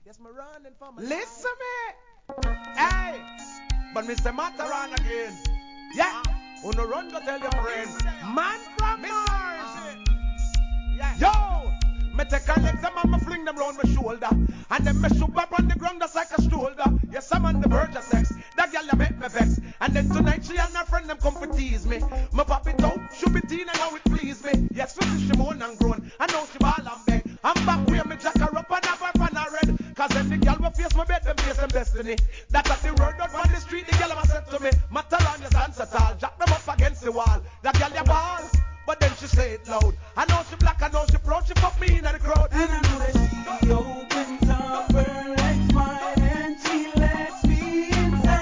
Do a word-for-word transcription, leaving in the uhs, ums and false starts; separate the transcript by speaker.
Speaker 1: Yes, me running for my
Speaker 2: Listen me. Hey. But Mister Mataran again. Yeah. Who no run go tell your friends. Man from Mars. Yo. Me take a legs and me fling them round my shoulder. And then me shoot up on the ground just like a shoulder. Yes, I'm on the verge of sex. That girl make me vex. And then tonight she and her friend them come for tease me. Me pop it out, shoot it in and now it please me. Yes, we see Shimon and grown.